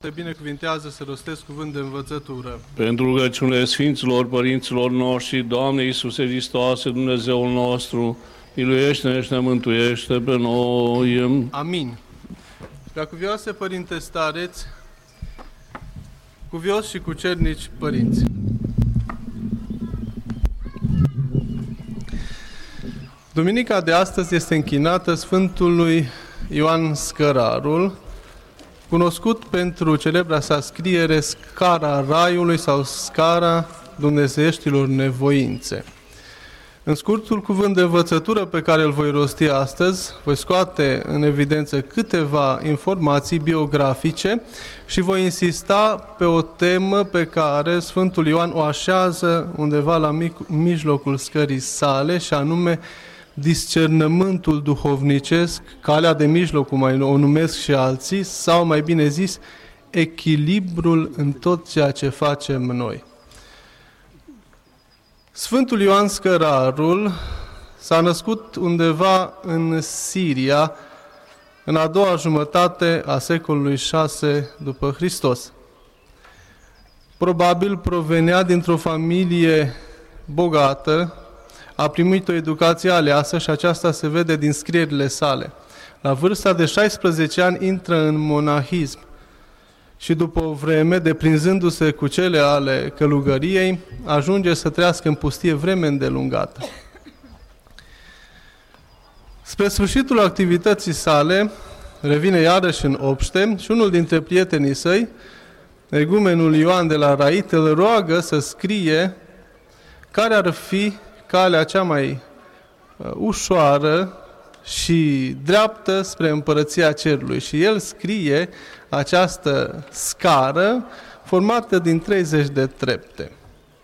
Te binecuvintează să rostesc cuvânt de învățătură. Pentru rugăciunile Sfinților Părinților noștri, Doamne Iisuse Hristoase, Dumnezeul nostru, miluiește-ne și ne mântuiește pe noi. Amin. Preacuvioase Părinte Stareți, cuvios și cucernici părinți. Duminica de astăzi este închinată Sfântului Ioan Scărarul, cunoscut pentru celebra sa scriere Scara Raiului sau Scara Dumnezeieștilor Nevoințe. În scurtul cuvânt de învățătură pe care îl voi rosti astăzi, voi scoate în evidență câteva informații biografice și voi insista pe o temă pe care Sfântul Ioan o așează undeva la mijlocul scării sale, și anume discernământul duhovnicesc, calea de mijloc, cum o numesc și alții, sau mai bine zis, echilibrul în tot ceea ce facem noi. Sfântul Ioan Scărarul s-a născut undeva în Siria, în a doua jumătate a secolului 6 după Hristos. Probabil provenea dintr-o familie bogată, a primit o educație aleasă și aceasta se vede din scrierile sale. La vârsta de 16 ani intră în monahism și după o vreme, deprinzându-se cu cele ale călugăriei, ajunge să trăiască în pustie vreme îndelungată. Spre sfârșitul activității sale, revine iarăși în obște și unul dintre prietenii săi, egumenul Ioan de la Rait, îl roagă să scrie care ar fi calea cea mai ușoară și dreaptă spre împărăția cerului. Și el scrie această scară formată din 30 de trepte.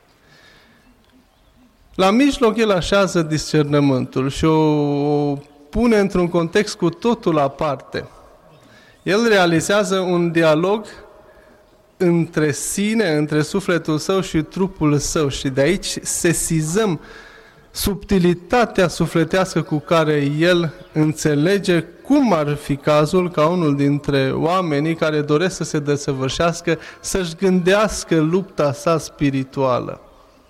La mijloc el așează discernământul și o pune într-un context cu totul aparte. El realizează un dialog între sine, între sufletul său și trupul său, și de aici sesizăm subtilitatea sufletească cu care el înțelege cum ar fi cazul ca unul dintre oamenii care doresc să se desăvârșească să-și gândească lupta sa spirituală.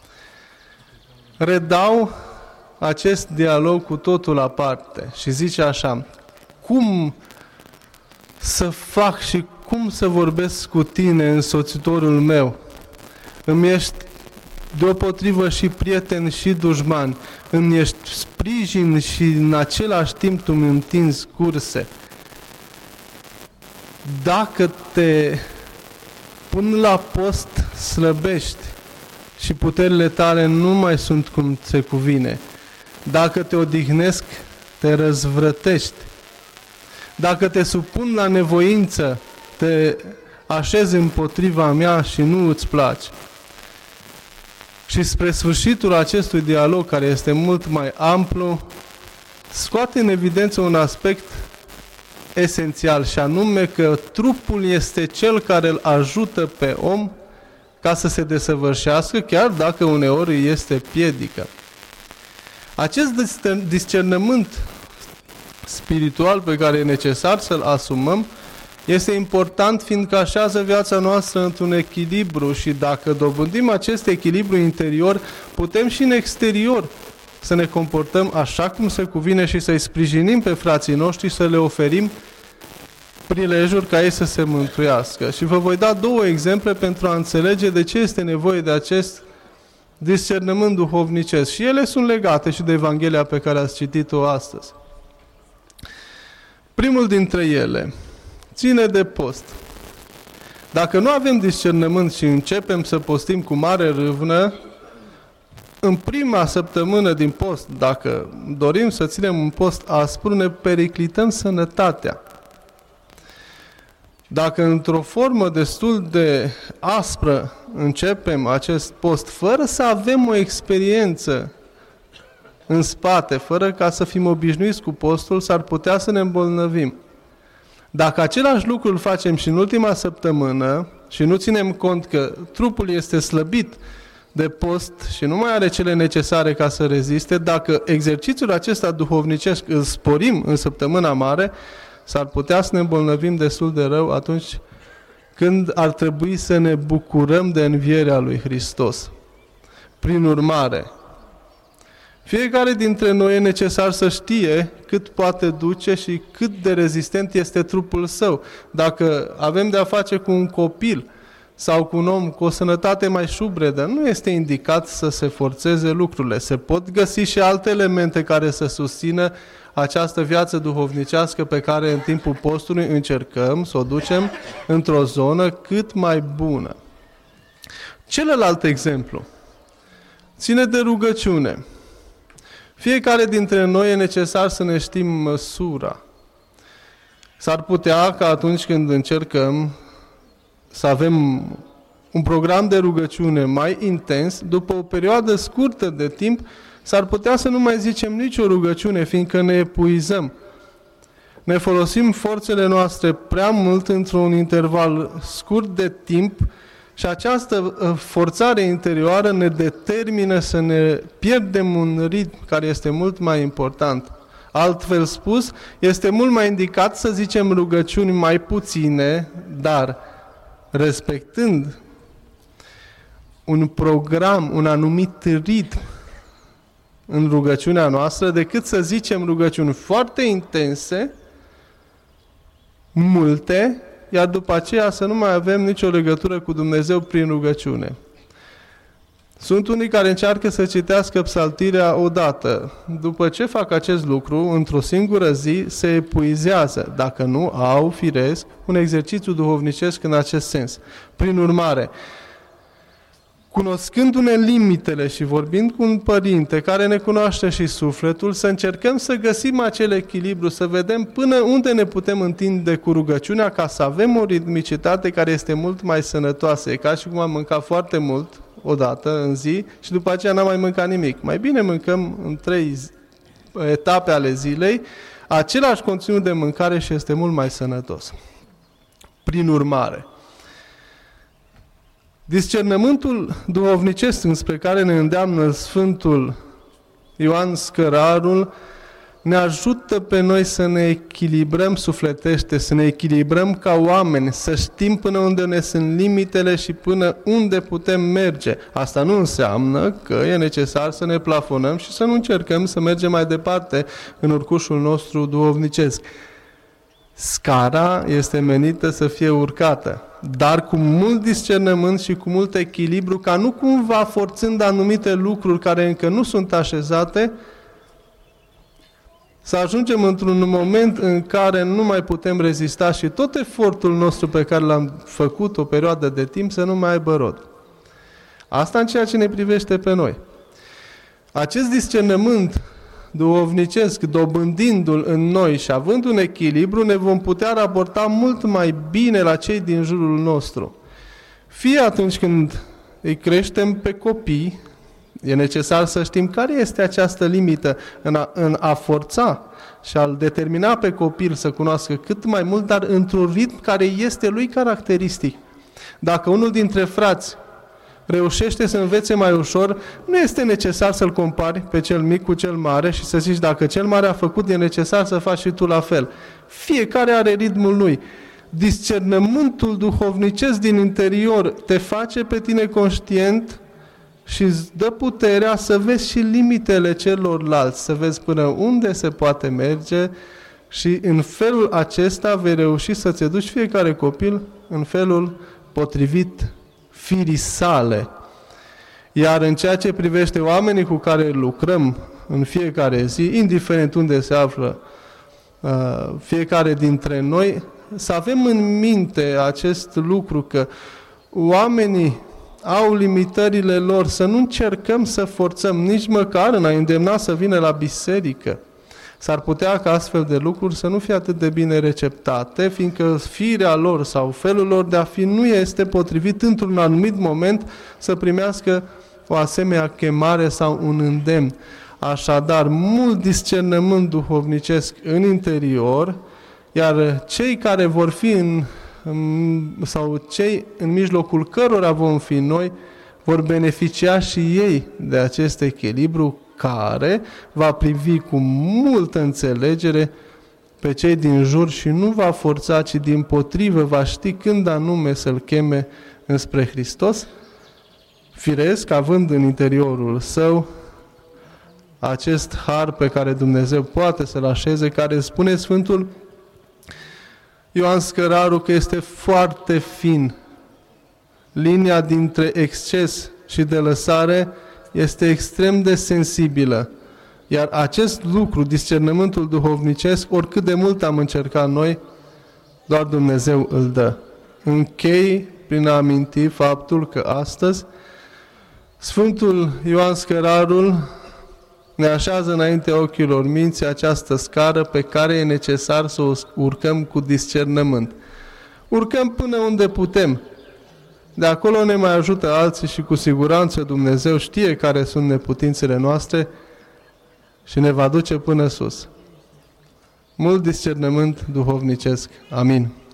Redau acest dialog cu totul aparte și zice așa: cum să fac și cum să vorbesc cu tine, însoțitorul meu? Îmi ești deopotrivă și prieten și dușman, îmi ești sprijin și în același timp tu îmi întinzi curse. Dacă te pun la post, slăbești și puterile tale nu mai sunt cum se cuvine. Dacă te odihnesc, te răzvrătești. Dacă te supun la nevoință, te așezi împotriva mea și nu îți place. Și spre sfârșitul acestui dialog, care este mult mai amplu, scoate în evidență un aspect esențial, și anume că trupul este cel care îl ajută pe om ca să se desăvârșească, chiar dacă uneori este piedică. Acest discernământ spiritual pe care e necesar să-l asumăm este important, fiindcă așează viața noastră într-un echilibru, și dacă dobândim acest echilibru interior, putem și în exterior să ne comportăm așa cum se cuvine și să-i sprijinim pe frații noștri, să le oferim prilejuri ca ei să se mântuiască. Și vă voi da două exemple pentru a înțelege de ce este nevoie de acest discernământ duhovnicesc. Și ele sunt legate și de Evanghelia pe care ați citit-o astăzi. Primul dintre ele ține de post. Dacă nu avem discernământ și începem să postim cu mare râvnă, în prima săptămână din post, dacă dorim să ținem un post aspru, ne periclităm sănătatea. Dacă într-o formă destul de aspră începem acest post, fără să avem o experiență în spate, fără ca să fim obișnuiți cu postul, s-ar putea să ne îmbolnăvim. Dacă același lucru îl facem și în ultima săptămână și nu ținem cont că trupul este slăbit de post și nu mai are cele necesare ca să reziste, dacă exercițiul acesta duhovnicesc îl sporim în săptămâna mare, s-ar putea să ne îmbolnăvim destul de rău atunci când ar trebui să ne bucurăm de învierea lui Hristos. Prin urmare, fiecare dintre noi e necesar să știe cât poate duce și cât de rezistent este trupul său. Dacă avem de-a face cu un copil sau cu un om cu o sănătate mai șubredă, nu este indicat să se forțeze lucrurile. Se pot găsi și alte elemente care să susțină această viață duhovnicească pe care în timpul postului încercăm să o ducem într-o zonă cât mai bună. Celălalt exemplu ține de rugăciune. Fiecare dintre noi e necesar să ne știm măsura. S-ar putea ca atunci când încercăm să avem un program de rugăciune mai intens, după o perioadă scurtă de timp, s-ar putea să nu mai zicem nicio rugăciune, fiindcă ne epuizăm. Ne folosim forțele noastre prea mult într-un interval scurt de timp și această forțare interioară ne determină să ne pierdem un ritm care este mult mai important. Altfel spus, este mult mai indicat să zicem rugăciuni mai puține, dar respectând un program, un anumit ritm în rugăciunea noastră, decât să zicem rugăciuni foarte intense, multe, iar după aceea să nu mai avem nicio legătură cu Dumnezeu prin rugăciune. Sunt unii care încearcă să citească psaltirea odată. După ce fac acest lucru, într-o singură zi, se epuizează, dacă nu au, firesc, un exercițiu duhovnicesc în acest sens. Prin urmare, cunoscându-ne limitele și vorbind cu un părinte care ne cunoaște și sufletul, să încercăm să găsim acel echilibru, să vedem până unde ne putem întinde cu rugăciunea ca să avem o ritmicitate care este mult mai sănătoasă. E ca și cum am mâncat foarte mult odată în zi și după aceea n-am mai mâncat nimic. Mai bine mâncăm în 3 etape ale zilei același conținut de mâncare și este mult mai sănătos. Prin urmare, discernământul duhovnicesc înspre care ne îndeamnă Sfântul Ioan Scărarul ne ajută pe noi să ne echilibrăm sufletește, să ne echilibrăm ca oameni, să știm până unde ne sunt limitele și până unde putem merge. Asta nu înseamnă că e necesar să ne plafonăm și să nu încercăm să mergem mai departe în urcușul nostru duhovnicesc. Scara este menită să fie urcată, dar cu mult discernământ și cu mult echilibru, ca nu cumva forțând anumite lucruri care încă nu sunt așezate, să ajungem într-un moment în care nu mai putem rezista și tot efortul nostru pe care l-am făcut o perioadă de timp să nu mai aibă rod. Asta în ceea ce ne privește pe noi. Acest discernământ duhovnicesc, dobândindu-l în noi și având un echilibru, ne vom putea raporta mult mai bine la cei din jurul nostru. Fie atunci când îi creștem pe copii, e necesar să știm care este această limită în a forța și a-l determina pe copil să cunoască cât mai mult, dar într-un ritm care este lui caracteristic. Dacă unul dintre frați reușește să învețe mai ușor, nu este necesar să-l compari pe cel mic cu cel mare și să zici dacă cel mare a făcut, e necesar să faci și tu la fel. Fiecare are ritmul lui. Discernământul duhovnicesc din interior te face pe tine conștient și îți dă puterea să vezi și limitele celorlalți, să vezi până unde se poate merge și în felul acesta vei reuși să-ți educi fiecare copil în felul potrivit firii sale. Iar în ceea ce privește oamenii cu care lucrăm în fiecare zi, indiferent unde se află fiecare dintre noi, să avem în minte acest lucru că oamenii au limitările lor, să nu încercăm să forțăm nici măcar în a îndemna să vină la biserică. S-ar putea ca astfel de lucruri să nu fie atât de bine receptate, fiindcă firea lor sau felul lor de a fi nu este potrivit într-un anumit moment să primească o asemenea chemare sau un îndemn. Așadar, mult discernământ duhovnicesc în interior, iar cei care vor fi sau cei în mijlocul cărora vom fi noi, vor beneficia și ei de acest echilibru care va privi cu multă înțelegere pe cei din jur și nu va forța, ci dimpotrivă va ști când anume să-l cheme înspre Hristos, firesc, având în interiorul său acest har pe care Dumnezeu poate să-l așeze, care spune Sfântul Ioan Scăraru că este foarte fin. Linia dintre exces și de lăsare este extrem de sensibilă. Iar acest lucru, discernământul duhovnicesc, oricât de mult am încercat noi, doar Dumnezeu îl dă. Închei prin a aminti faptul că astăzi Sfântul Ioan Scărarul ne așează înaintea ochilor minții această scară pe care e necesar să o urcăm cu discernământ. Urcăm până unde putem. De acolo ne mai ajută alții și cu siguranță Dumnezeu știe care sunt neputințele noastre și ne va duce până sus. Mult discernământ duhovnicesc. Amin.